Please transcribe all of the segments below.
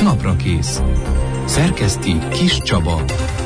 Naprakész. Szerkeszti Kis Csaba.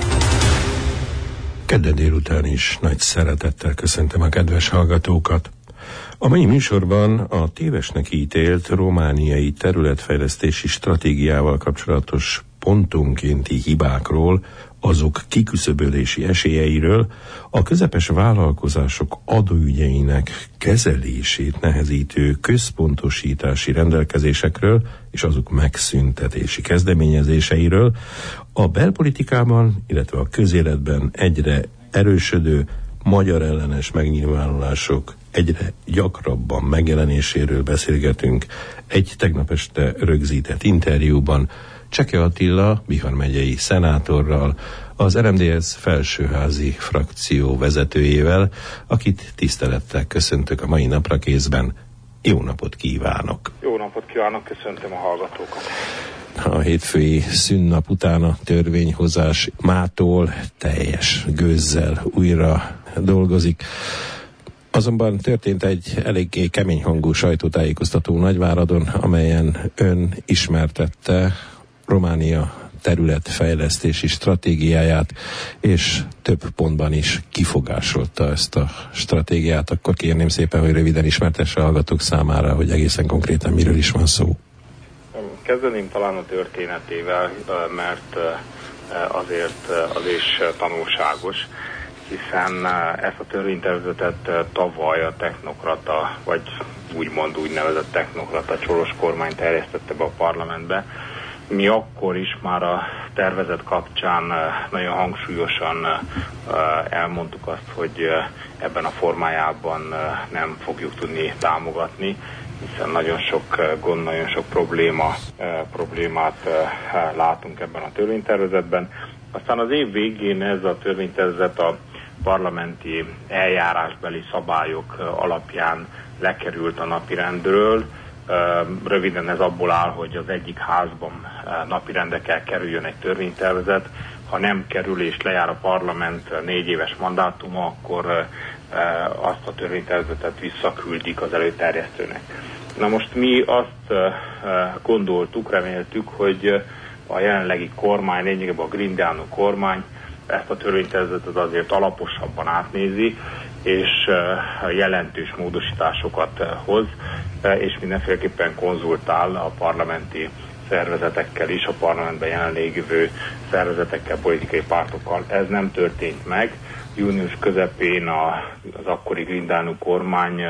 Kedden délután is nagy szeretettel köszöntöm a kedves hallgatókat. A mai műsorban a tévesnek ítélt romániai területfejlesztési stratégiával kapcsolatos pontonkénti hibákról, azok kiküszöbölési esélyeiről, a közepes vállalkozások adóügyeinek kezelését nehezítő központosítási rendelkezésekről és azok megszüntetési kezdeményezéseiről, a belpolitikában, illetve a közéletben egyre erősödő magyar ellenes megnyilvánulások egyre gyakrabban megjelenéséről beszélgetünk egy tegnap este rögzített interjúban Cseke Attila, Bihar megyei szenátorral, az RMDSZ felsőházi frakció vezetőjével, akit tisztelettel köszöntök a mai Naprakészben. Jó napot kívánok! Jó napot kívánok, köszöntöm a hallgatókat! A hétfői szünnap után a törvényhozás mától teljes gőzzel újra dolgozik. Azonban történt egy eléggé kemény hangú sajtótájékoztató Nagyváradon, amelyen ön ismertette Románia területfejlesztési stratégiáját, és több pontban is kifogásolta ezt a stratégiát. Akkor kérném szépen, hogy röviden ismertesse a hallgatók számára, hogy egészen konkrétan miről is van szó. Kezdeném talán a történetével, mert azért az is tanulságos, hiszen ezt a törvénytervezetet tavaly a technokrata, vagy úgynevezett technokrata Csoros kormány terjesztette be a parlamentbe. Mi akkor is már a tervezet kapcsán nagyon hangsúlyosan elmondtuk azt, hogy ebben a formájában nem fogjuk tudni támogatni, hiszen nagyon sok gond, nagyon sok problémát látunk ebben a törvénytervezetben. Aztán az év végén ez a törvénytervezet a parlamenti eljárásbeli szabályok alapján lekerült a napirendről. Röviden ez abból áll, hogy az egyik házban napirendre kell kerüljön egy törvénytervezet. Ha nem kerül és lejár a parlament 4 éves mandátuma, akkor azt a törvénytervezetet visszaküldik az előterjesztőnek. Na most mi azt gondoltuk, reméltük, hogy a jelenlegi kormány, lényegében a Grindeanu kormány ezt a törvénytervezetet azért alaposabban átnézi, és jelentős módosításokat hoz, és mindenféleképpen konzultál a parlamenti szervezetekkel is, a parlamentben jelenlévő szervezetekkel, politikai pártokkal. Ez nem történt meg. Június közepén az akkori Grindeanu kormány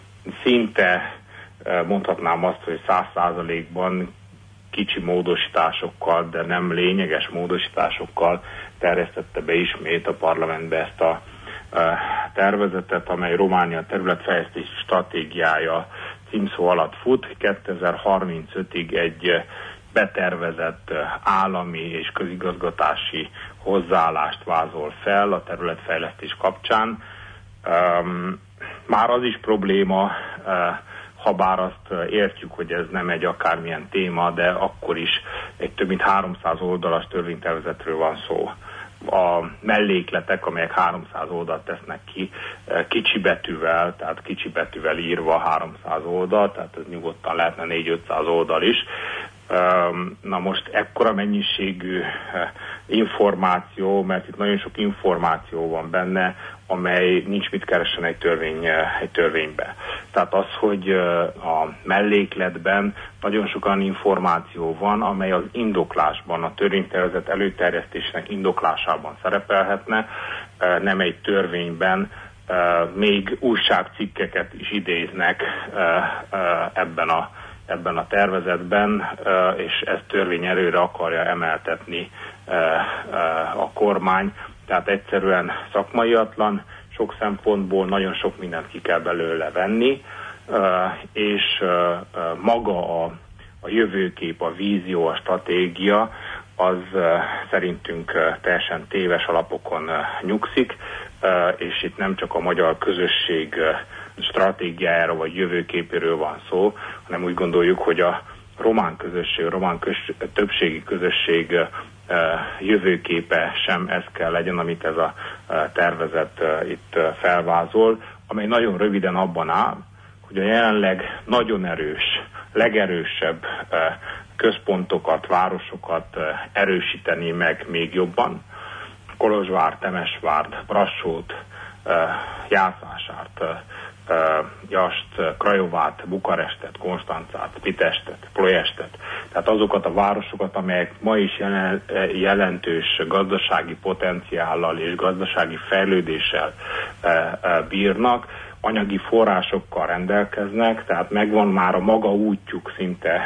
szinte mondhatnám azt, hogy 100%-ban kicsi módosításokkal, de nem lényeges módosításokkal terjesztette be ismét a parlamentbe ezt a tervezetet, amely Románia területfejlesztési stratégiája címszó alatt fut. 2035-ig egy betervezett állami és közigazgatási hozzáállást vázol fel a területfejlesztés kapcsán. Már az is probléma, habár azt értjük, hogy ez nem egy akármilyen téma, de akkor is egy több mint 300 oldalas törvénytervezetről van szó. A mellékletek, amelyek 300 oldalt tesznek ki, kicsi betűvel írva 300 oldal, tehát ez nyugodtan lehetne 400-500 oldal is. Na most ekkora mennyiségű információ, mert itt nagyon sok információ van benne, amely nincs mit keressen egy törvénybe. Tehát az, hogy a mellékletben nagyon sok olyan információ van, amely az indoklásban, a törvénytervezet előterjesztésnek indoklásában szerepelhetne, nem egy törvényben, még újságcikkeket is idéznek ebben a tervezetben, és ezt törvényerőre akarja emeltetni a kormány. Tehát egyszerűen szakmaiatlan, sok szempontból nagyon sok mindent ki kell belőle venni, és maga a jövőkép, a vízió, a stratégia az szerintünk teljesen téves alapokon nyugszik, és itt nem csak a magyar közösség stratégiájára vagy jövőképéről van szó, hanem úgy gondoljuk, hogy a román közösség, többségi közösség jövőképe sem ez kell legyen, amit ez a tervezet itt felvázol, amely nagyon röviden abban áll, hogy a jelenleg nagyon erős, legerősebb központokat, városokat erősíteni meg még jobban. Kolozsvár, Temesvárt, Brassót, Jászvásárt, Jast, Krajovát, Bukarestet, Konstancát, Pitestet, Ploiestet. Tehát azokat a városokat, amelyek ma is jelentős gazdasági potenciállal és gazdasági fejlődéssel bírnak, anyagi forrásokkal rendelkeznek, tehát megvan már a maga útjuk szinte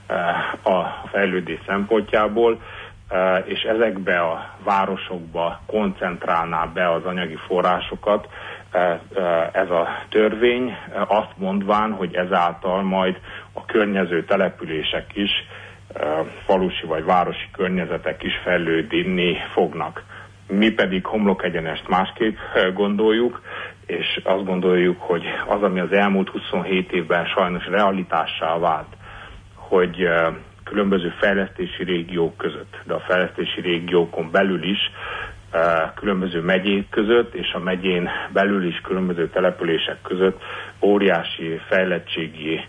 a fejlődés szempontjából, és ezekbe a városokba koncentrálná be az anyagi forrásokat ez a törvény, azt mondván, hogy ezáltal majd a környező települések is, falusi vagy városi környezetek is fejlődni fognak. Mi pedig homlokegyenest másképp gondoljuk, és azt gondoljuk, hogy az, ami az elmúlt 27 évben sajnos realitássá vált, hogy különböző fejlesztési régiók között, de a fejlesztési régiókon belül is, különböző megyék között, és a megyén belül is különböző települések között óriási fejlettségi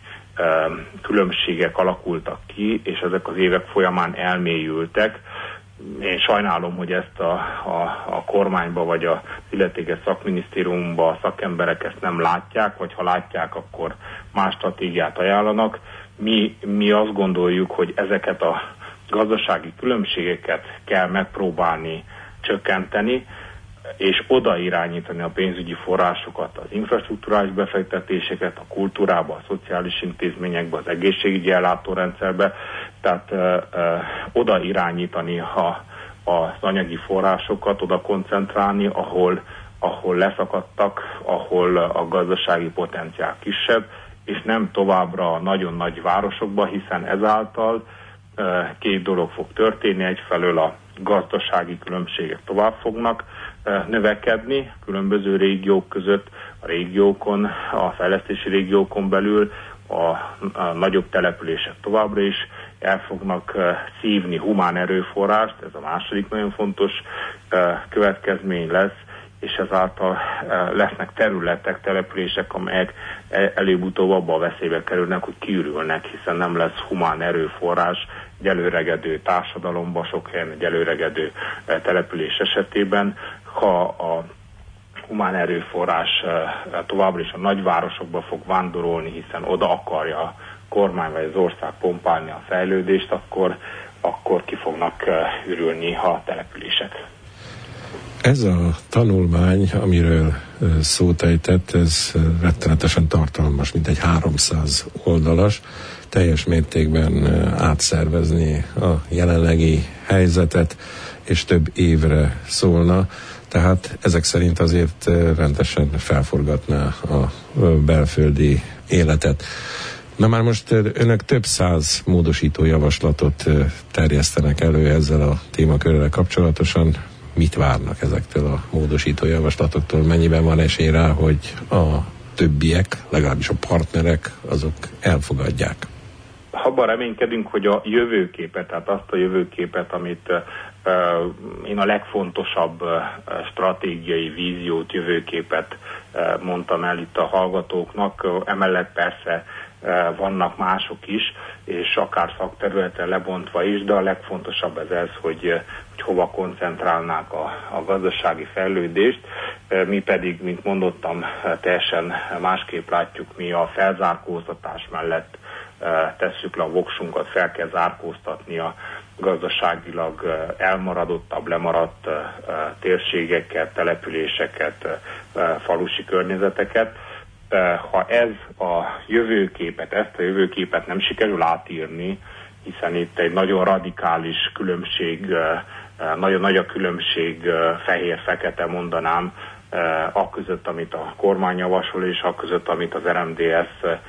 különbségek alakultak ki, és ezek az évek folyamán elmélyültek. Én sajnálom, hogy ezt a kormányba vagy az illetékes szakminisztériumban a szakemberek ezt nem látják, vagy ha látják, akkor más stratégiát ajánlanak. Mi azt gondoljuk, hogy ezeket a gazdasági különbségeket kell megpróbálni csökkenteni, és odairányítani a pénzügyi forrásokat, az infrastrukturális befektetéseket, a kultúrába, a szociális intézményekbe, az egészségügyi ellátórendszerbe, tehát odairányítani az anyagi forrásokat, oda koncentrálni, ahol leszakadtak, ahol a gazdasági potenciál kisebb, és nem továbbra a nagyon nagy városokba, hiszen ezáltal két dolog fog történni. Egyfelől a gazdasági különbségek tovább fognak növekedni különböző régiók között, a régiókon, a fejlesztési régiókon belül a nagyobb települések továbbra is el fognak szívni humán erőforrást, ez a második nagyon fontos következmény lesz, és ezáltal lesznek területek, települések, amelyek előbb-utóbb abba a veszélybe kerülnek, hogy kiürülnek, hiszen nem lesz humán erőforrás egy előregedő társadalomban, sok helyen egy előregedő település esetében. Ha a humán erőforrás továbbra is a nagyvárosokba fog vándorolni, hiszen oda akarja a kormány vagy az ország pompálni a fejlődést, akkor ki fognak ürülni a települések. Ez a tanulmány, amiről szót ejtett, ez rettenetesen tartalmas, mint egy 300 oldalas, teljes mértékben átszervezni a jelenlegi helyzetet, és több évre szólna, tehát ezek szerint azért rendesen felforgatná a belföldi életet. Na már most önök több száz módosító javaslatot terjesztenek elő ezzel a témakörrel kapcsolatosan. Mit várnak ezektől a módosító javaslatoktól? Mennyiben van esély rá, hogy a többiek, legalábbis a partnerek, azok elfogadják? Abban reménykedünk, hogy a jövőképet, tehát azt a jövőképet, amit én a legfontosabb stratégiai víziót, jövőképet mondtam el itt a hallgatóknak, emellett persze vannak mások is, és akár szakterületre lebontva is, de a legfontosabb ez, hogy hova koncentrálnák a gazdasági fejlődést. Mi pedig, mint mondottam, teljesen másképp látjuk, mi a felzárkóztatás mellett tesszük le a voksunkat, fel kell zárkóztatni a gazdaságilag elmaradottabb, lemaradt térségeket, településeket, falusi környezeteket. Ha ez a jövőképet, ezt a jövőképet nem sikerül átírni, hiszen itt egy nagyon radikális különbség, nagyon nagy a különbség, fehér-fekete mondanám, akközött, amit a kormány javasol, és akközött, amit az RMDSZ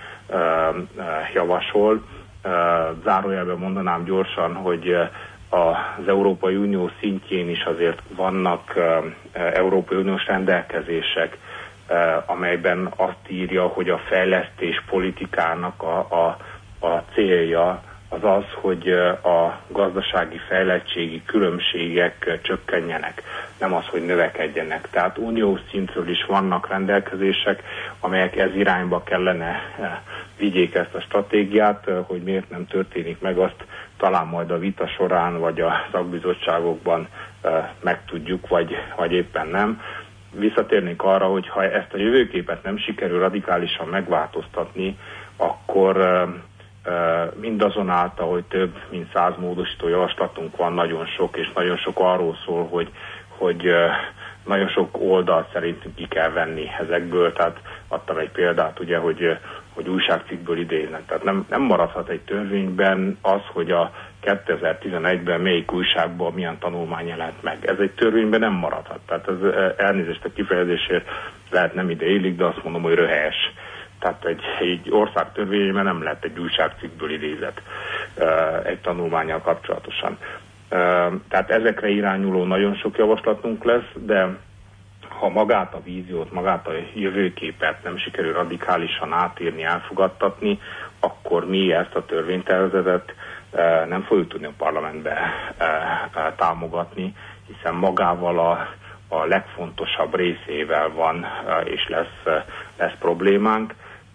javasol. Zárójelben mondanám gyorsan, hogy az Európai Unió szintjén is azért vannak Európai Uniós rendelkezések, amelyben azt írja, hogy a fejlesztés politikának a célja az az, hogy a gazdasági fejlettségi különbségek csökkenjenek, nem az, hogy növekedjenek. Tehát uniós szintről is vannak rendelkezések, amelyek ez irányba kellene vigyék ezt a stratégiát, hogy miért nem történik meg, azt talán majd a vita során, vagy a szakbizottságokban megtudjuk, vagy éppen nem. Visszatérnék arra, hogy ha ezt a jövőképet nem sikerül radikálisan megváltoztatni, akkor mindazonáltal, hogy több mint 100 módosító javaslatunk van, nagyon sok, és nagyon sok arról szól, hogy nagyon sok oldalt szerintünk ki kell venni ezekből, tehát adtam egy példát, ugye, hogy újságcikkből idéznek. Tehát nem maradhat egy törvényben az, hogy a 2011-ben melyik újságban milyen tanulmány jelent meg. Ez egy törvényben nem maradhat. Tehát ez elnézést a kifejezésért lehet nem ide illik, de azt mondom, hogy röhelyes. Tehát egy ország törvényében nem lehet egy újságcikkből idézet egy tanulmánnyal kapcsolatosan. Tehát ezekre irányuló nagyon sok javaslatunk lesz, de ha magát a víziót, magát a jövőképet nem sikerül radikálisan átírni, elfogadtatni, akkor mi ezt a törvénytervezetet nem fogjuk tudni a parlamentbe támogatni, hiszen magával a legfontosabb részével van és lesz problémánk.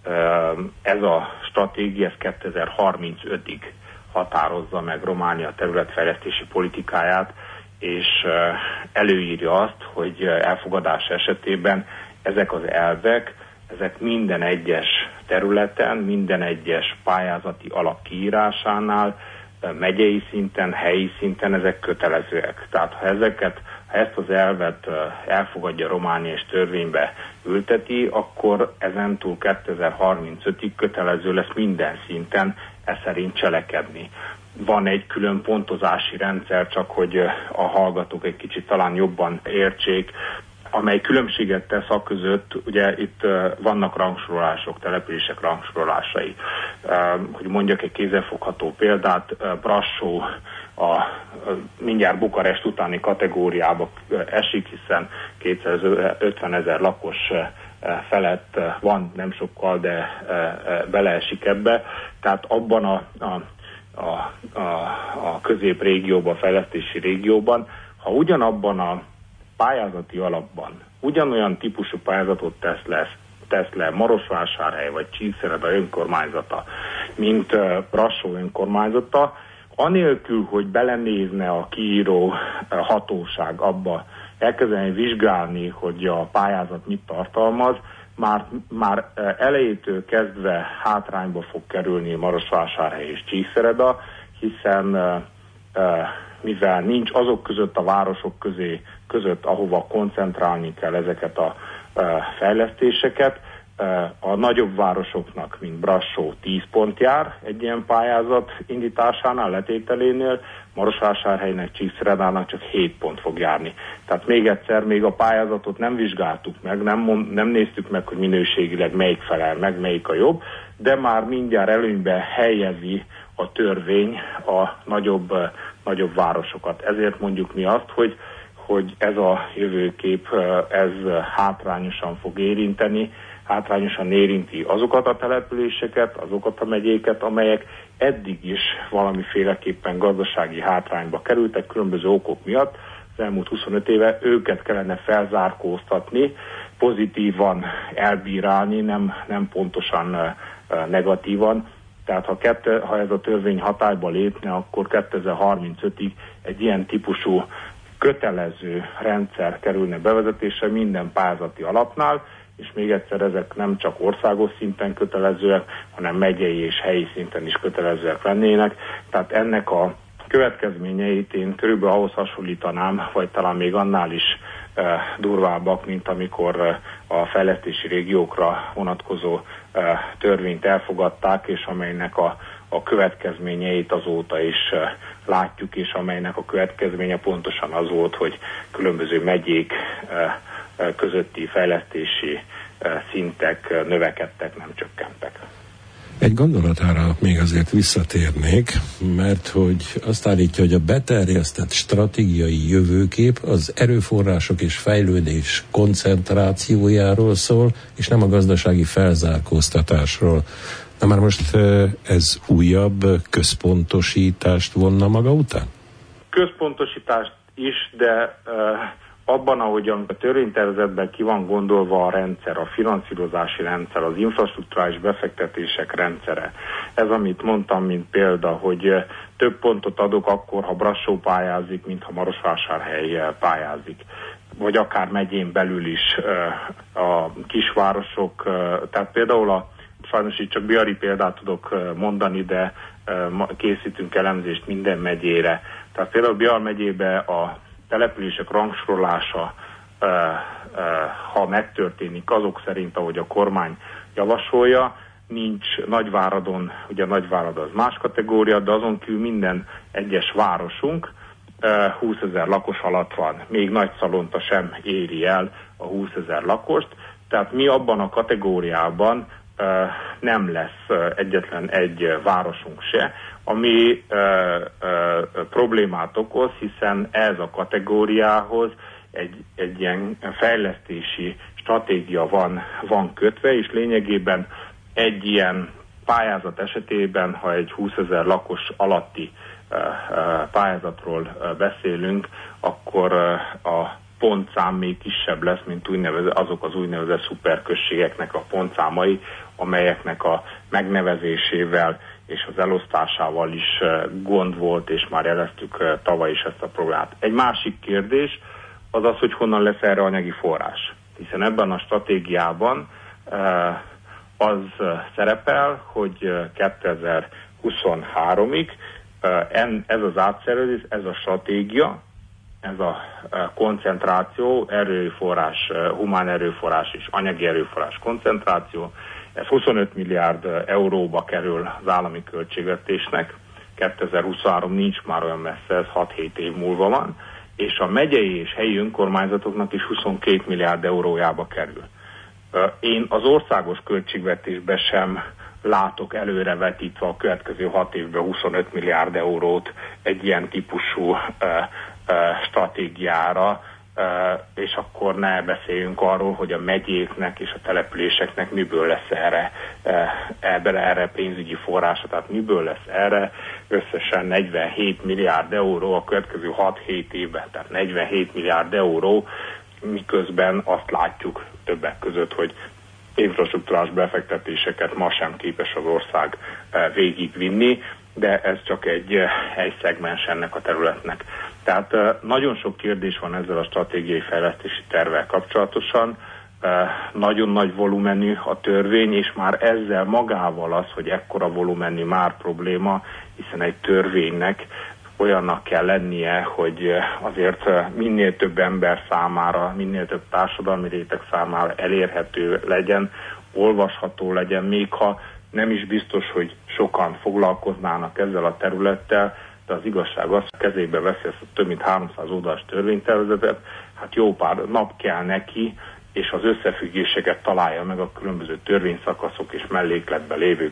Ez a stratégia, ez 2035-ig határozza meg Románia területfejlesztési politikáját, és előírja azt, hogy elfogadás esetében ezek az elvek, ezek minden egyes területen, minden egyes pályázati alap kiírásánál, megyei szinten, helyi szinten ezek kötelezőek. Tehát ha ezt az elvet elfogadja Románia és törvénybe ülteti, akkor ezentúl 2035-ig kötelező lesz minden szinten e szerint cselekedni. Van egy külön pontozási rendszer, csak hogy a hallgatók egy kicsit talán jobban értsék, amely különbséget tesz a között, ugye itt vannak rangsorolások, települések rangsorolásai. Hogy mondjak egy kézzelfogható példát, Brassó a mindjárt Bukarest utáni kategóriába esik, hiszen 250 000 lakos felett van, nem sokkal, de beleesik ebbe. Tehát abban a középrégióban, fejlesztési régióban, ha ugyanabban a pályázati alapban ugyanolyan típusú pályázatot tesz le Marosvásárhely vagy Csíkszereda önkormányzata, mint Brassó önkormányzata, anélkül, hogy belenézne a kiíró hatóság abba, elkezdeni vizsgálni, hogy a pályázat mit tartalmaz, már elejétől kezdve hátrányba fog kerülni Marosvásárhely és Csíkszereda, hiszen mivel nincs azok között a városok között, ahova koncentrálni kell ezeket a fejlesztéseket, a nagyobb városoknak, mint Brassó 10 pont jár egy ilyen pályázat indításánál, letételénél, Marosvásárhelynek, Csíkszeredának csak 7 pont fog járni. Tehát még egyszer, még a pályázatot nem vizsgáltuk meg, nem néztük meg, hogy minőségileg melyik felel meg, melyik a jobb, de már mindjárt előnybe helyezi a törvény a nagyobb városokat. Ezért mondjuk mi azt, hogy ez a jövőkép, ez hátrányosan fog érinteni, hátrányosan érinti azokat a településeket, azokat a megyéket, amelyek eddig is valamiféleképpen gazdasági hátrányba kerültek különböző okok miatt. Az elmúlt 25 éve őket kellene felzárkóztatni, pozitívan elbírálni, nem pontosan negatívan. Tehát ha ez a törvény hatályba lépne, akkor 2035-ig egy ilyen típusú kötelező rendszer kerülne bevezetésre minden pályázati alapnál, és még egyszer ezek nem csak országos szinten kötelezőek, hanem megyei és helyi szinten is kötelezőek lennének. Tehát ennek a következményeit én körülbelül ahhoz hasonlítanám, vagy talán még annál is durvábbak, mint amikor a fejlesztési régiókra vonatkozó törvényt elfogadták, és amelynek a következményeit azóta is látjuk, és amelynek a következménye pontosan az volt, hogy különböző megyék közötti fejlesztési szintek növekedtek, nem csökkentek. Egy gondolatára még azért visszatérnék, mert hogy azt állítja, hogy a beterjesztett stratégiai jövőkép az erőforrások és fejlődés koncentrációjáról szól, és nem a gazdasági felzárkóztatásról. Na már most ez újabb központosítást vonna maga után? Központosítást is, de abban, ahogyan a törvénytervezetben ki van gondolva a rendszer, a finanszírozási rendszer, az infrastrukturális befektetések rendszere. Ez, amit mondtam, mint példa, hogy több pontot adok akkor, ha Brassó pályázik, mint ha Marosvásárhely pályázik. Vagy akár megyén belül is a kisvárosok, tehát például sajnos itt csak Biari példát tudok mondani, de készítünk elemzést minden megyére. Tehát például Biar megyébe a települések rangsorolása, ha megtörténik azok szerint, ahogy a kormány javasolja, nincs Nagyváradon, ugye Nagyvárad az más kategória, de azon kívül minden egyes városunk 20 000 lakos alatt van. Még Nagyszalonta sem éri el a 20 000 lakost, tehát mi abban a kategóriában nem lesz egyetlen egy városunk se, ami problémát okoz, hiszen ez a kategóriához egy ilyen fejlesztési stratégia van kötve, és lényegében egy ilyen pályázat esetében, ha egy 20 000 lakos alatti pályázatról beszélünk, akkor a pontszám még kisebb lesz, mint azok az úgynevezett szuperközségeknek a pontszámai, amelyeknek a megnevezésével és az elosztásával is gond volt, és már jeleztük tavaly is ezt a problémát. Egy másik kérdés az az, hogy honnan lesz erre anyagi forrás. Hiszen ebben a stratégiában az szerepel, hogy 2023-ig ez az átszervezés, ez a stratégia, ez a koncentráció, erőforrás, humán erőforrás és anyagi erőforrás koncentráció, ez 25 milliárd euróba kerül az állami költségvetésnek, 2023 nincs már olyan messze, ez 6-7 év múlva van, és a megyei és helyi önkormányzatoknak is 22 milliárd eurójába kerül. Én az országos költségvetésben sem látok előrevetítve a következő 6 évben 25 milliárd eurót egy ilyen típusú stratégiára, és akkor ne beszéljünk arról, hogy a megyéknek és a településeknek miből lesz erre pénzügyi forrása, tehát miből lesz erre összesen 47 milliárd euró a következő 6-7 évben, tehát 47 milliárd euró, miközben azt látjuk többek között, hogy infrastruktúrás befektetéseket ma sem képes az ország végigvinni, de ez csak egy szegmens ennek a területnek. Tehát nagyon sok kérdés van ezzel a stratégiai fejlesztési tervvel kapcsolatosan, nagyon nagy volumenű a törvény, és már ezzel magával az, hogy ekkora volumenű már probléma, hiszen egy törvénynek olyannak kell lennie, hogy azért minél több ember számára, minél több társadalmi réteg számára elérhető legyen, olvasható legyen, még ha nem is biztos, hogy sokan foglalkoznának ezzel a területtel, de az igazság az, hogy kezébe veszi ezt a több mint 300 oldalas törvénytervezetet, hát jó pár nap kell neki, és az összefüggéseket találja meg a különböző törvényszakaszok és mellékletben lévő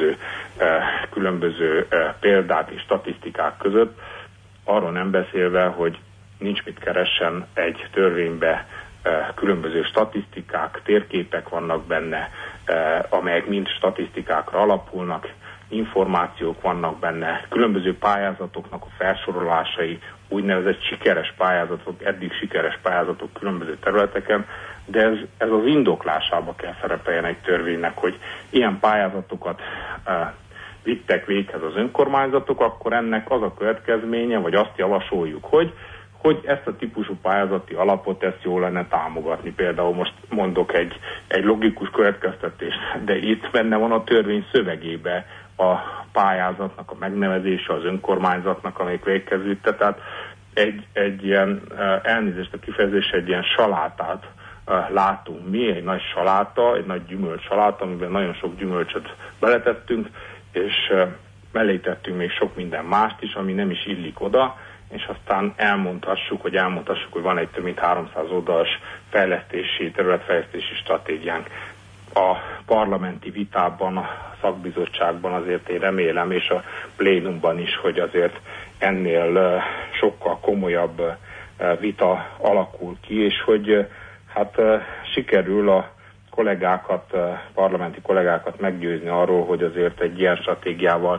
különböző példák és statisztikák között, arról nem beszélve, hogy nincs mit keressen egy törvénybe, különböző statisztikák, térképek vannak benne, amelyek mind statisztikákra alapulnak, információk vannak benne, különböző pályázatoknak a felsorolásai, úgynevezett sikeres pályázatok, eddig sikeres pályázatok különböző területeken, de ez az indoklásába kell szerepeljen egy törvénynek, hogy ilyen pályázatokat vittek véghez az önkormányzatok, akkor ennek az a következménye, vagy azt javasoljuk, hogy ezt a típusú pályázati alapot ezt jól lenne támogatni. Például most mondok egy logikus következtetést, de itt benne van a törvény szövegébe a pályázatnak a megnevezése, az önkormányzatnak, amelyik véghez vitte. Tehát egy ilyen, elnézést a kifejezés, egy ilyen salátát látunk mi, egy nagy saláta, egy nagy gyümölcs saláta, amiben nagyon sok gyümölcsöt beletettünk, és mellé tettünk még sok minden mást is, ami nem is illik oda, és aztán elmondhassuk, hogy van egy több mint 300 oldalas területfejlesztési stratégiánk. A parlamenti vitában, a szakbizottságban azért én remélem, és a plénumban is, hogy azért ennél sokkal komolyabb vita alakul ki, és hogy hát sikerül a parlamenti kollégákat meggyőzni arról, hogy azért egy ilyen stratégiával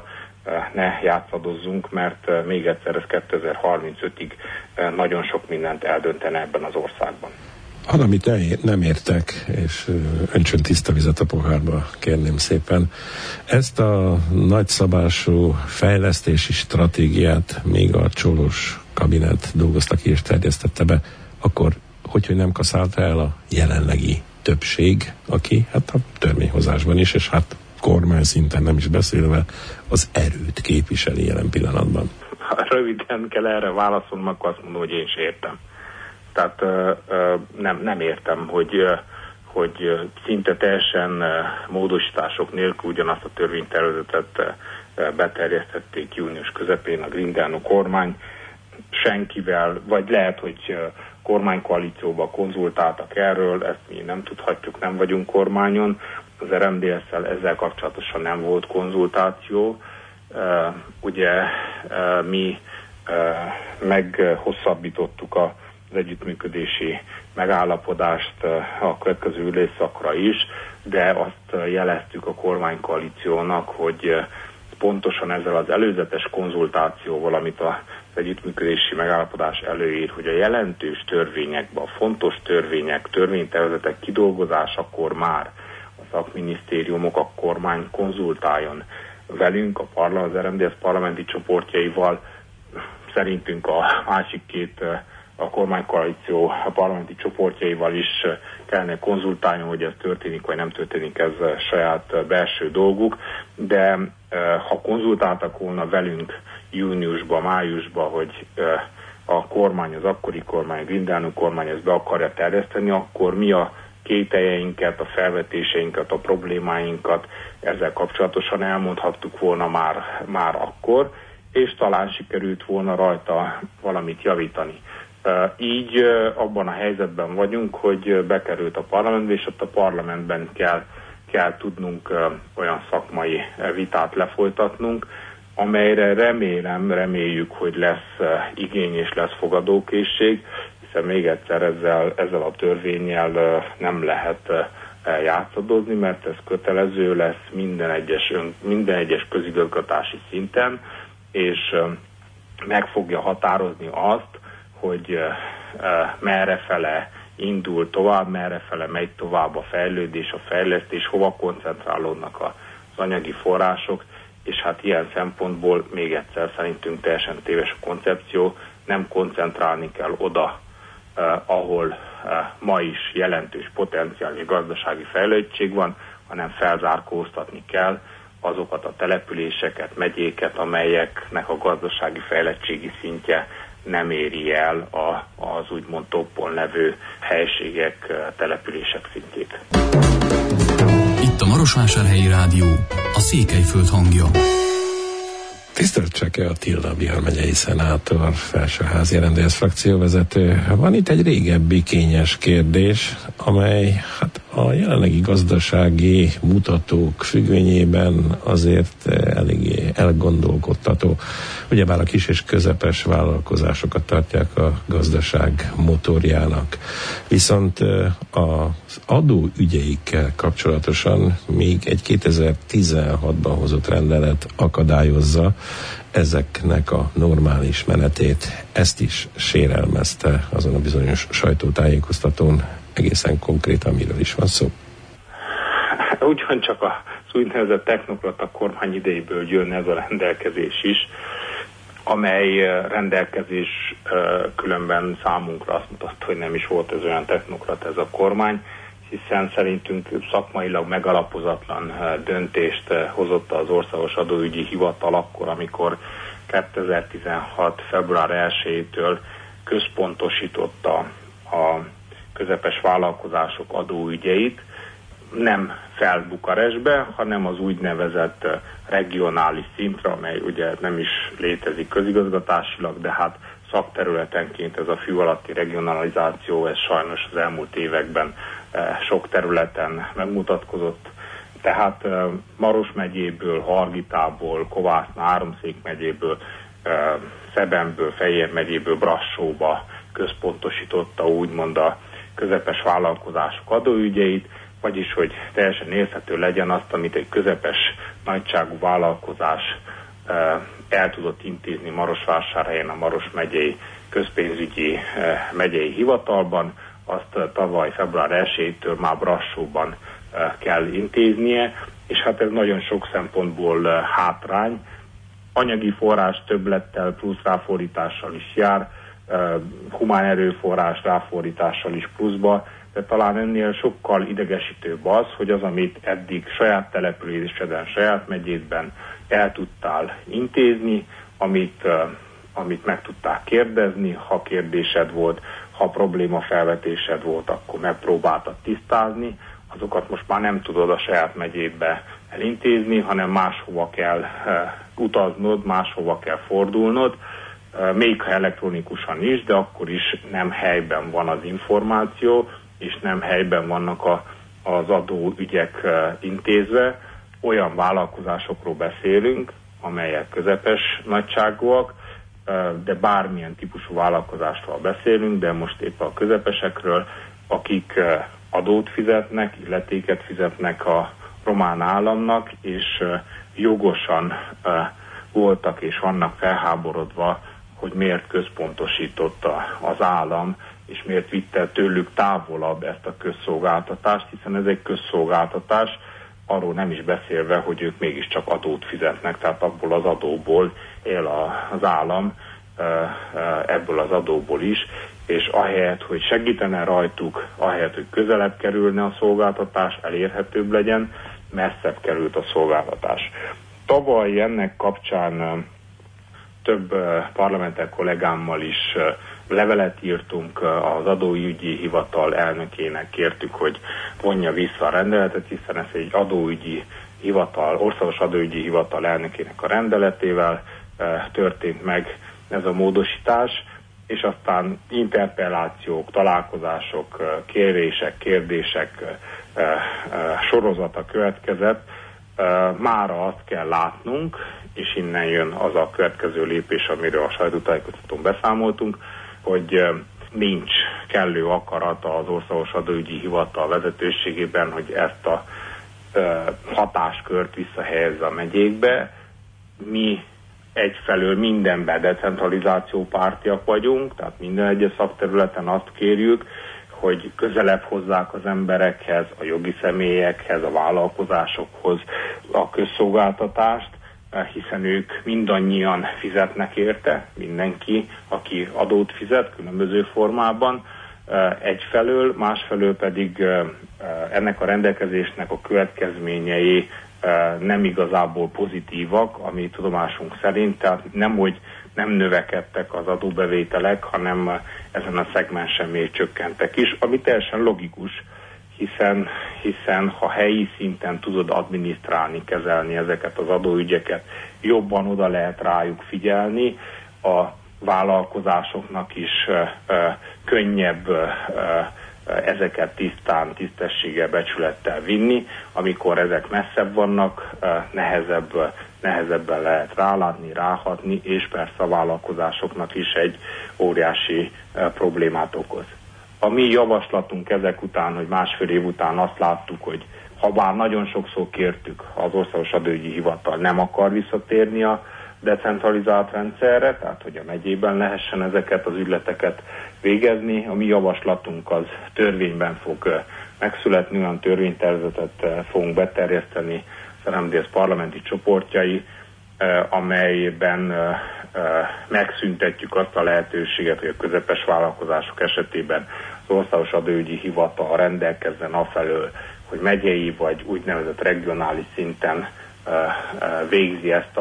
ne játszadozzunk, mert még egyszer ez 2035-ig nagyon sok mindent eldöntene ebben az országban. Valamit nem értek, és öntsön tiszta vizet a pohárba, kérném szépen. Ezt a nagyszabású fejlesztési stratégiát még a Csolos kabinet dolgozta ki és terjesztette be, akkor hogy nem kaszálta el a jelenlegi többség, aki hát a törvényhozásban is, és hát kormány szinten nem is beszélve, az erőt képviseli jelen pillanatban. Ha röviden kell erre válaszolnom, akkor azt mondom, hogy én sem értem. Tehát nem értem, hogy szinte teljesen módosítások nélkül ugyanazt a törvénytervezetet beterjesztették június közepén a Grindeanu kormány. Senkivel, vagy lehet, hogy kormánykoalícióban konzultáltak erről, ezt mi nem tudhatjuk, nem vagyunk kormányon. Az RMDS-szel ezzel kapcsolatosan nem volt konzultáció. Ugye mi meghosszabbítottuk az együttműködési megállapodást a következő ülésszakra is, de azt jeleztük a kormánykoalíciónak, hogy pontosan ezzel az előzetes konzultációval, amit az együttműködési megállapodás előír, hogy a jelentős törvényekben, a fontos törvények, törvénytervezetek kidolgozásakor már a szakminisztériumok, a kormány konzultáljon velünk, az RMDS parlamenti csoportjaival, szerintünk a másik két a kormánykoalíció a parlamenti csoportjaival is kellene konzultálni, hogy ez történik, vagy nem történik, ez saját belső dolguk, de ha konzultáltak volna velünk júniusban, májusban, hogy a kormány, az akkori kormány, a Grindeanu kormány ezt be akarja terjeszteni, akkor mi a kételjeinket, a felvetéseinket, a problémáinkat ezzel kapcsolatosan elmondhattuk volna már akkor, és talán sikerült volna rajta valamit javítani. Így abban a helyzetben vagyunk, hogy bekerült a parlamentbe, és ott a parlamentben kell tudnunk olyan szakmai vitát lefolytatnunk, amelyre reméljük, hogy lesz igény és lesz fogadókészség, hiszen még egyszer ezzel a törvénnyel nem lehet játszadozni, mert ez kötelező lesz minden egyes közigazgatási szinten, és meg fogja határozni azt, hogy merrefele indul tovább, merrefele megy tovább a fejlődés, a fejlesztés, hova koncentrálódnak az anyagi források, és hát ilyen szempontból még egyszer szerintünk teljesen téves a koncepció, nem koncentrálni kell oda, ahol ma is jelentős potenciális gazdasági fejlődtség van, hanem felzárkóztatni kell azokat a településeket, megyéket, amelyeknek a gazdasági fejlettségi szintje nem éri el az úgymond toppon levő helységek, települések szintjét. Itt a Marosvásárhelyi Rádió, a Székelyföld hangja. Tisztelt Cseke Attila, Bihar megyei szenátor, felsőházi RMDS frakcióvezető. Van itt egy régebbi kényes kérdés, amely hát a jelenlegi gazdasági mutatók függvényében azért eléggé elgondolkodtató. Ugyebár a kis és közepes vállalkozásokat tartják a gazdaság motorjának. Viszont az adóügyeikkel kapcsolatosan még egy 2016-ban hozott rendelet akadályozza ezeknek a normális menetét. Ezt is sérelmezte azon a bizonyos sajtótájékoztatón. Egészen konkrétan miről is van szó? Ugyancsak az úgynevezett technokrata kormány idejéből jön ez a rendelkezés is, amely rendelkezés különben számunkra azt mutatta, hogy nem is volt ez olyan technokrata ez a kormány, hiszen szerintünk szakmailag megalapozatlan döntést hozott az Országos Adóügyi Hivatal akkor, amikor 2016. február 1-től központosította a közepes vállalkozások adóügyeit, nem fel Bukarestbe, hanem az úgynevezett regionális szintre, amely ugye nem is létezik közigazgatásilag, de hát szakterületenként ez a fű alatti regionalizáció, ez sajnos az elmúlt években sok területen megmutatkozott. Tehát Maros megyéből, Hargitából, Kovászna, Áromszék megyéből, Szebenből, Fejér megyéből, Brassóba központosította úgymond a közepes vállalkozások adóügyeit, vagyis hogy teljesen érthető legyen azt, amit egy közepes nagyságú vállalkozás el tudott intézni Marosvásárhelyen a Maros megyei közpénzügyi megyei hivatalban, azt tavaly február 1-től már Brassóban kell intéznie, és hát ez nagyon sok szempontból hátrány. Anyagi forrás többlettel plusz ráfordítással is jár, humán erőforrás ráfordítással is pluszba, de talán ennél sokkal idegesítőbb az, hogy az, amit eddig saját településeden, saját megyédben el tudtál intézni, amit meg tudták kérdezni, ha kérdésed volt, ha probléma felvetésed volt, akkor megpróbáltad tisztázni, azokat most már nem tudod a saját megyédbe elintézni, hanem máshova kell utaznod, máshova kell fordulnod, még ha elektronikusan is, de akkor is nem helyben van az információ, és nem helyben vannak az adóügyek intézve. Olyan vállalkozásokról beszélünk, amelyek közepes nagyságúak, de bármilyen típusú vállalkozásról beszélünk, de most éppen a közepesekről, akik adót fizetnek, illetéket fizetnek a román államnak, és jogosan voltak és vannak felháborodva, hogy miért központosította az állam, és miért vitte tőlük távolabb ezt a közszolgáltatást, hiszen ez egy közszolgáltatás, arról nem is beszélve, hogy ők mégiscsak adót fizetnek, tehát abból az adóból él az állam, ebből az adóból is, és ahelyett, hogy segítene rajtuk, ahelyett, hogy közelebb kerülne a szolgáltatás, elérhetőbb legyen, messzebb került a szolgáltatás. Tavaly ennek kapcsán több parlamenter kollégámmal is levelet írtunk az adóügyi hivatal elnökének, kértük, hogy vonja vissza a rendeletet, hiszen ez egy adóügyi hivatal, országos adóügyi hivatal elnökének a rendeletével történt meg ez a módosítás, és aztán interpellációk, találkozások, kérések, kérdések sorozata következett. Mára azt kell látnunk, és innen jön az a következő lépés, amiről a sajtótájékoztatón beszámoltunk, hogy nincs kellő akarata az országos adóügyi hivatal vezetőségében, hogy ezt a hatáskört visszahelyezze a megyékbe. Mi egyfelől mindenben decentralizációpártiak vagyunk, tehát minden egyes szakterületen azt kérjük, hogy közelebb hozzák az emberekhez, a jogi személyekhez, a vállalkozásokhoz a közszolgáltatást, hiszen ők mindannyian fizetnek érte, mindenki, aki adót fizet különböző formában egyfelől, másfelől pedig ennek a rendelkezésnek a következményei nem igazából pozitívak, ami tudomásunk szerint, tehát nem növekedtek az adóbevételek, hanem ezen a szegmensen még csökkentek is, ami teljesen logikus, hiszen ha helyi szinten tudod adminisztrálni, kezelni ezeket az adóügyeket, jobban oda lehet rájuk figyelni, a vállalkozásoknak is könnyebb ezeket tisztán, tisztességgel, becsülettel vinni, amikor ezek messzebb vannak, nehezebben lehet rálátni, ráhatni, és persze a vállalkozásoknak is egy óriási problémát okoz. A mi javaslatunk ezek után, hogy másfél év után azt láttuk, hogy ha bár nagyon sokszor kértük, az Országos Adóügyi Hivatal nem akar visszatérni a decentralizált rendszerre, tehát hogy a megyében lehessen ezeket az ügyleteket végezni. A mi javaslatunk az törvényben fog megszületni, olyan törvénytervezetet fogunk beterjeszteni az RMDSZ parlamenti csoportjai, amelyben megszüntetjük azt a lehetőséget, hogy a közepes vállalkozások esetében az Országos Adóügyi Hivatal rendelkezzen afelől, hogy megyei vagy úgynevezett regionális szinten végzi ezt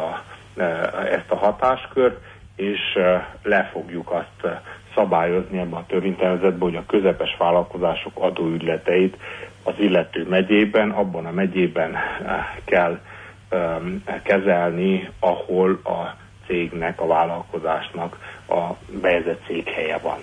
a hatáskört, és le fogjuk azt szabályozni ebben a törvénytervezetben, hogy a közepes vállalkozások adóügyleteit az illető megyében, abban a megyében kell kezelni, ahol a cégnek, a vállalkozásnak a bejegyzett székhelye van.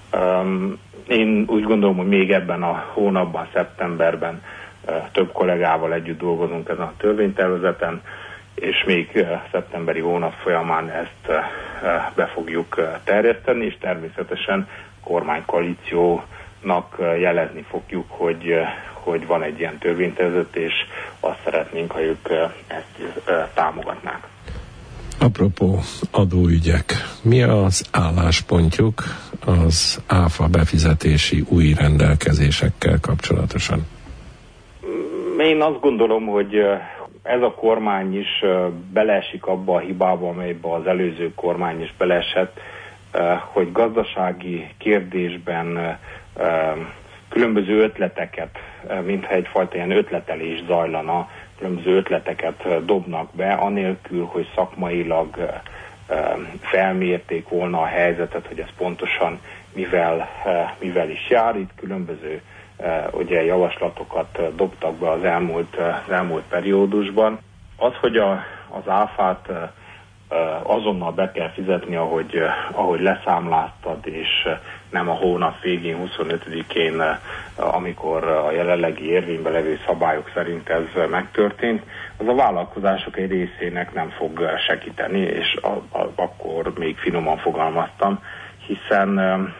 Én úgy gondolom, hogy még ebben a hónapban, szeptemberben több kollégával együtt dolgozunk ezen a törvénytervezeten, és még szeptemberi hónap folyamán ezt be fogjuk terjeszteni, és természetesen a kormánykoalíciónak jelezni fogjuk, hogy van egy ilyen törvénytervezet, és azt szeretnénk, ha ők ezt támogatnák. Apropó adóügyek, mi az álláspontjuk az áfa befizetési új rendelkezésekkel kapcsolatosan? Én azt gondolom, hogy ez a kormány is beleesik abba a hibába, amelybe az előző kormány is beleesett, hogy gazdasági kérdésben különböző ötleteket, mintha egyfajta ilyen ötletelés zajlana, különböző ötleteket dobnak be, anélkül, hogy szakmailag felmérték volna a helyzetet, hogy ez pontosan mivel is jár. Itt különböző ugye javaslatokat dobtak be az elmúlt periódusban. Az, hogy az áfát azonnal be kell fizetni, ahogy leszámláztad, és nem a hónap végén, 25-én, amikor a jelenlegi érvényben levő szabályok szerint ez megtörtént, az a vállalkozások egy részének nem fog segíteni, és akkor még finoman fogalmaztam, hiszen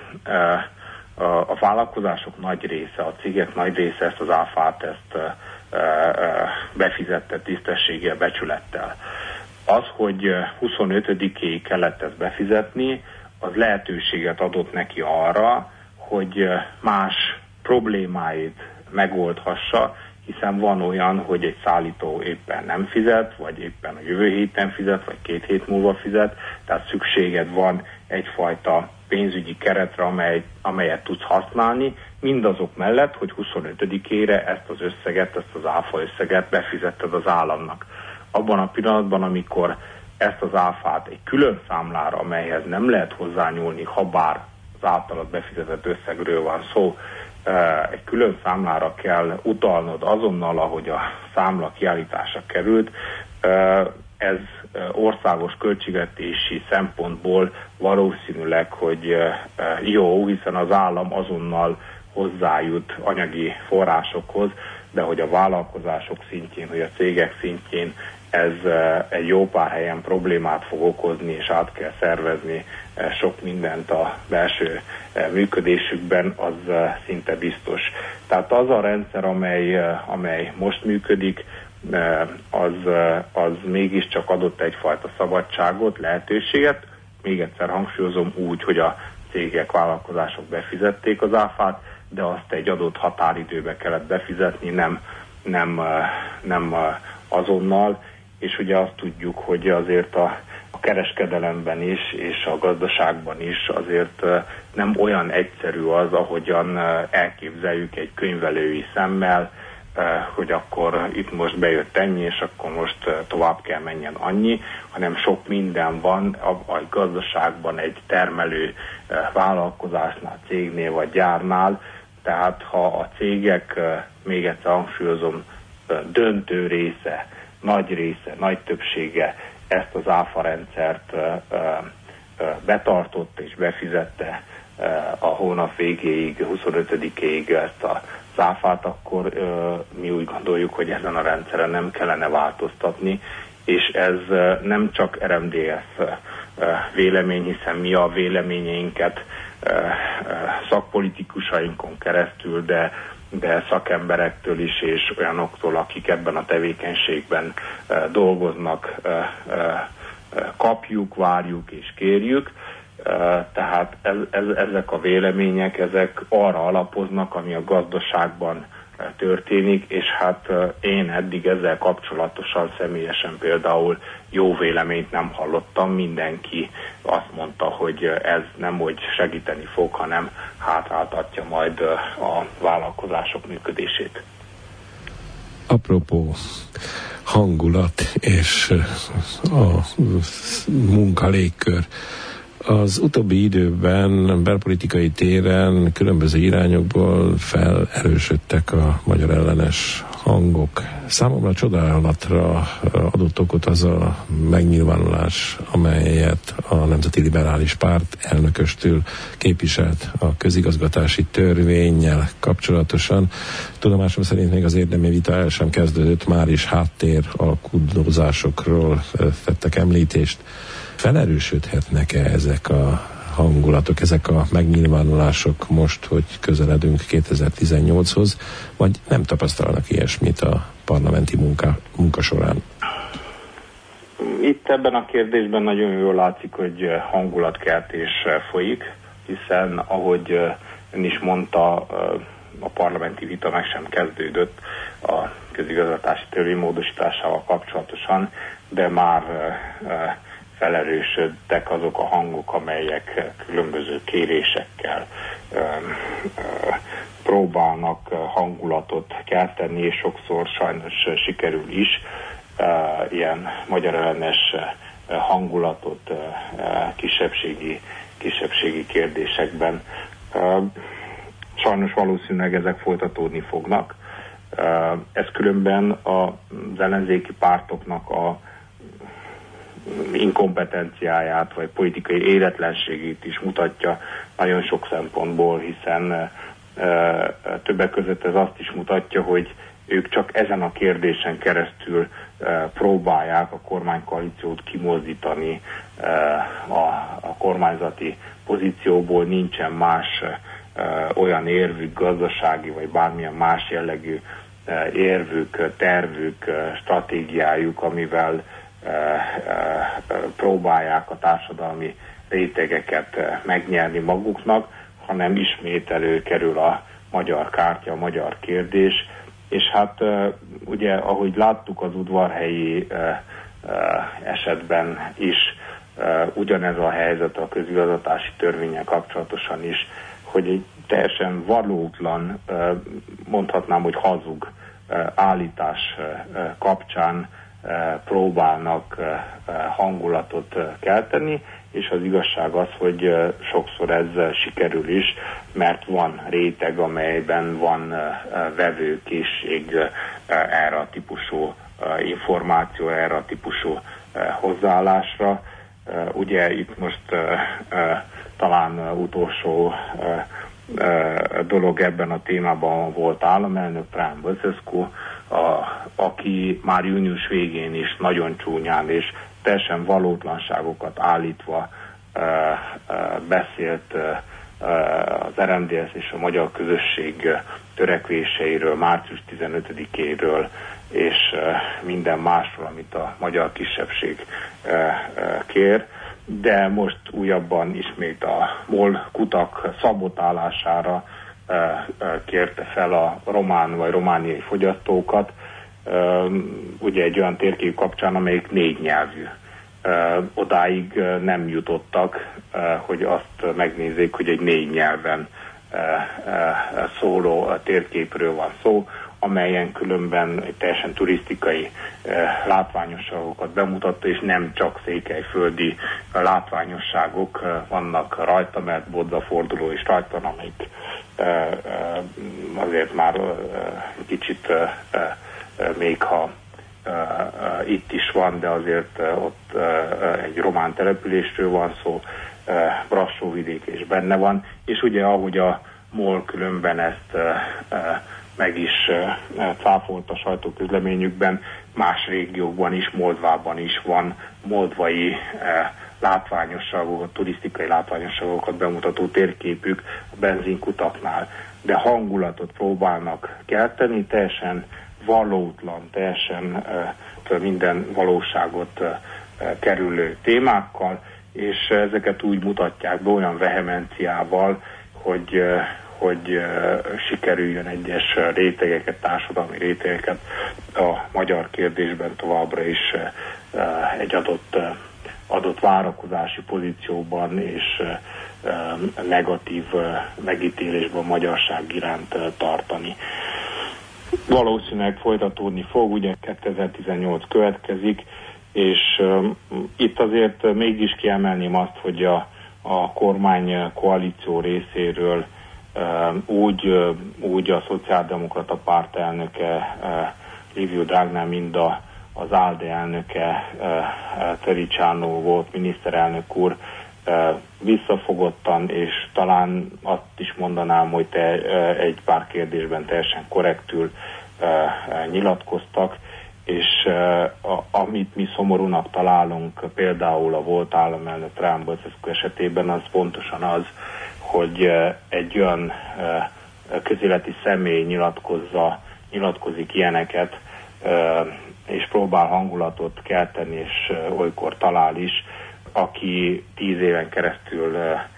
a vállalkozások nagy része, a cégek nagy része ezt az áfát befizette tisztességgel, becsülettel. Az, hogy 25-éig kellett ezt befizetni, az lehetőséget adott neki arra, hogy más problémáit megoldhassa, hiszen van olyan, hogy egy szállító éppen nem fizet, vagy éppen a jövő héten fizet, vagy 2 hét múlva fizet, tehát szükséged van egyfajta pénzügyi keretre, amelyet tudsz használni, mindazok mellett, hogy 25-ére ezt az összeget, ezt az áfa összeget befizetted az államnak. Abban a pillanatban, amikor ezt az áfát egy külön számlára, amelyhez nem lehet hozzányúlni, ha bár az általad befizetett összegről van szó, egy külön számlára kell utalnod azonnal, ahogy a számla kiállításra került, ez országos költségvetési szempontból valószínűleg, hogy jó, hiszen az állam azonnal hozzájut anyagi forrásokhoz, de hogy a vállalkozások szintjén, hogy a cégek szintjén ez egy jó pár helyen problémát fog okozni, és át kell szervezni sok mindent a belső működésükben, az szinte biztos. Tehát az a rendszer, amely most működik, az mégiscsak adott egyfajta szabadságot, lehetőséget. Még egyszer hangsúlyozom, úgy, hogy a cégek, vállalkozások befizették az áfát, de azt egy adott határidőbe kellett befizetni, nem azonnal, és ugye azt tudjuk, hogy azért a kereskedelemben is, és a gazdaságban is azért nem olyan egyszerű az, ahogyan elképzeljük egy könyvelői szemmel, hogy akkor itt most bejött ennyi, és akkor most tovább kell menjen annyi, hanem sok minden van a gazdaságban, egy termelő vállalkozásnál, cégnél vagy gyárnál. Tehát ha a cégek, még egyszer hangsúlyozom, döntő része, nagy többsége ezt az áfa rendszert betartotta és befizette a hónap végéig, 25-ig ezt az áfát, akkor mi úgy gondoljuk, hogy ezen a rendszeren nem kellene változtatni, és ez nem csak RMDS vélemény, hiszen mi a véleményeinket szakpolitikusainkon keresztül, de szakemberektől is, és olyanoktól, akik ebben a tevékenységben dolgoznak, kapjuk, várjuk és kérjük. Tehát ezek a vélemények, ezek arra alapoznak, ami a gazdaságban történik, és hát én eddig ezzel kapcsolatosan személyesen például jó véleményt nem hallottam. Mindenki azt mondta, hogy ez nem hogy segíteni fog, hanem hátráltatja majd a vállalkozások működését. Apropó hangulat és a munkalégkör. Az utóbbi időben belpolitikai téren különböző irányokból felerősödtek a magyar ellenes hangok. Számomra csodálatra adott okot az a megnyilvánulás, amelyet a Nemzeti Liberális Párt elnököstől képviselt a közigazgatási törvénnyel kapcsolatosan. Tudomásom szerint még az érdemi vita el sem kezdődött, már is háttér alkudozásokról tettek említést. Felerősödhetnek-e ezek a hangulatok, ezek a megnyilvánulások most, hogy közeledünk 2018-hoz, vagy nem tapasztalnak ilyesmit a parlamenti munka során? Itt Itt ebben a kérdésben nagyon jól látszik, hogy hangulatkeltés folyik, hiszen ahogy ön is mondta, a parlamenti vita meg sem kezdődött a közigazgatási törvény módosításával kapcsolatosan, de már felerősödtek azok a hangok, amelyek különböző kérésekkel próbálnak hangulatot kelteni, és sokszor sajnos sikerül is ilyen magyar ellenes hangulatot kisebbségi kérdésekben. Sajnos valószínűleg ezek folytatódni fognak. Ez különben az ellenzéki pártoknak a inkompetenciáját, vagy politikai éretlenségét is mutatja nagyon sok szempontból, hiszen többek között ez azt is mutatja, hogy ők csak ezen a kérdésen keresztül próbálják a kormánykoalíciót kimozdítani a kormányzati pozícióból. Nincsen más olyan érvük, gazdasági vagy bármilyen más jellegű érvük, tervük, stratégiájuk, amivel próbálják a társadalmi rétegeket megnyerni maguknak, hanem ismét előkerül a magyar kártya, a magyar kérdés. És hát ugye, ahogy láttuk az udvarhelyi esetben is, ugyanez a helyzet a közigazgatási törvénnyel kapcsolatosan is, hogy egy teljesen valótlan, mondhatnám, hogy hazug állítás kapcsán próbálnak hangulatot kelteni, és az igazság az, hogy sokszor ez sikerül is, mert van réteg, amelyben van vevőkészség erre a típusú információ, erre a típusú hozzáállásra. Ugye itt most talán utolsó dolog ebben a témában volt államelnök Traian Băsescu, aki már június végén is nagyon csúnyán és teljesen valótlanságokat állítva beszélt az RMDSZ és a magyar közösség törekvéseiről, március 15-éről, és minden másról, amit a magyar kisebbség kér. De most újabban ismét a MOL kutak szabotálására kérte fel a román vagy romániai fogyasztókat, ugye egy olyan térkép kapcsán, amelyik 4 nyelvű. Odáig nem jutottak, hogy azt megnézzék, hogy egy 4 nyelven szóló térképről van szó, amelyen különben egy teljesen turisztikai látványosságokat bemutatta, és nem csak székelyföldi látványosságok vannak rajta, mert Bodzaforduló is rajta, amelyik azért már kicsit még ha itt is van, de azért ott egy román településről van szó, Brassóvidék is benne van, és ugye ahogy a MOL különben ezt meg is cáfolt a sajtóközleményükben, más régiókban is, Moldvában is van moldvai látványosságokat, turisztikai látványosságokat bemutató térképük a benzinkutaknál, de hangulatot próbálnak kelteni, teljesen valótlan, teljesen minden valóságot kerülő témákkal, és ezeket úgy mutatják be olyan vehemenciával, hogy sikerüljön egyes rétegeket, társadalmi rétegeket a magyar kérdésben továbbra is egy adott várakozási pozícióban és negatív megítélésben a magyarság iránt tartani. Valószínűleg folytatódni fog, ugye 2018 következik, és itt azért mégis kiemelném azt, hogy a kormány koalíció részéről úgy a Szociáldemokrata Párt elnöke Liviu Dragnea, mind az ALDE elnöke Tăriceanu volt miniszterelnök úr visszafogottan, és talán azt is mondanám, hogy egy pár kérdésben teljesen korrektül nyilatkoztak, és amit mi szomorúnak találunk például a volt államelnök Traian Băsescu esetében, az pontosan az, hogy egy olyan közéleti személy nyilatkozik ilyeneket és próbál hangulatot kelteni, és olykor talál is, aki 10 éven keresztül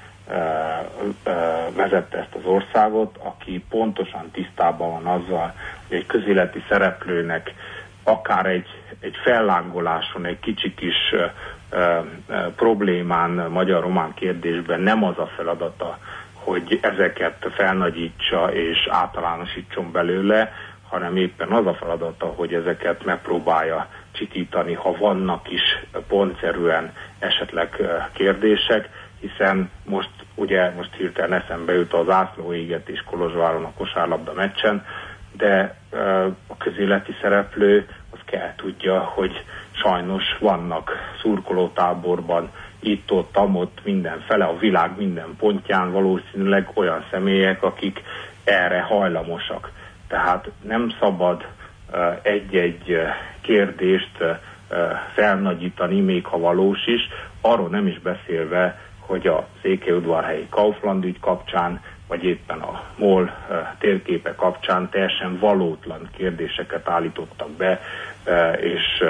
vezette ezt az országot, aki pontosan tisztában van azzal, hogy egy közéleti szereplőnek akár egy fellángoláson, egy kicsi kis problémán, magyar-román kérdésben nem az a feladata, hogy ezeket felnagyítsa és általánosítson belőle, hanem éppen az a feladata, hogy ezeket megpróbálja csikítani, ha vannak is pontszerűen esetleg kérdések, hiszen most hirtelen eszembe jut az zászlóégetés Kolozsváron a kosárlabda meccsen, de a közéleti szereplő az kell tudja, hogy sajnos vannak szurkolótáborban itt-ott, amott, mindenfele, a világ minden pontján valószínűleg olyan személyek, akik erre hajlamosak. Tehát nem szabad egy-egy kérdést felnagyítani, még ha valós is, arról nem is beszélve, hogy a székelyudvarhelyi Kaufland ügy kapcsán, vagy éppen a MOL térképe kapcsán teljesen valótlan kérdéseket állítottak be, és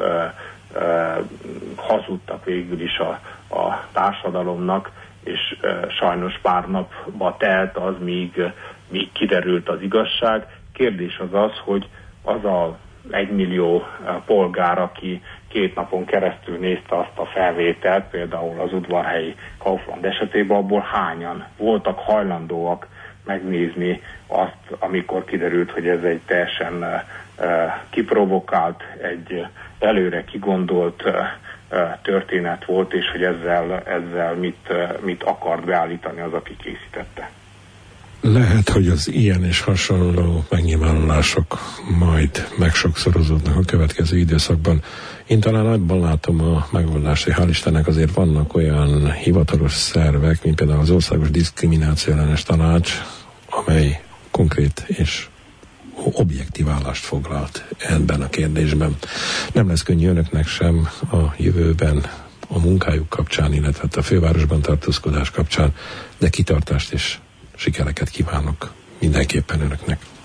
hazudtak végül is a társadalomnak, és sajnos pár napba telt az, míg kiderült az igazság. Kérdés az, hogy az a 1 millió polgár, aki 2 napon keresztül nézte azt a felvételt, például az udvarhelyi Kaufland esetében, abból hányan voltak hajlandóak megnézni azt, amikor kiderült, hogy ez egy teljesen kiprovokált, egy előre kigondolt történet volt, és hogy ezzel mit akart beállítani az, aki készítette. Lehet, hogy az ilyen és hasonló megnyilvánulások majd megsokszorozódnak a következő időszakban. Én talán abban látom a megoldást, hogy hál' Istennek azért vannak olyan hivatalos szervek, mint például az Országos Diszkrimináció Ellenes Tanács, amely konkrét és objektív állást foglalt ebben a kérdésben. Nem lesz könnyű önöknek sem a jövőben a munkájuk kapcsán, illetve a fővárosban tartózkodás kapcsán, de kitartást és sikereket kívánok mindenképpen önöknek.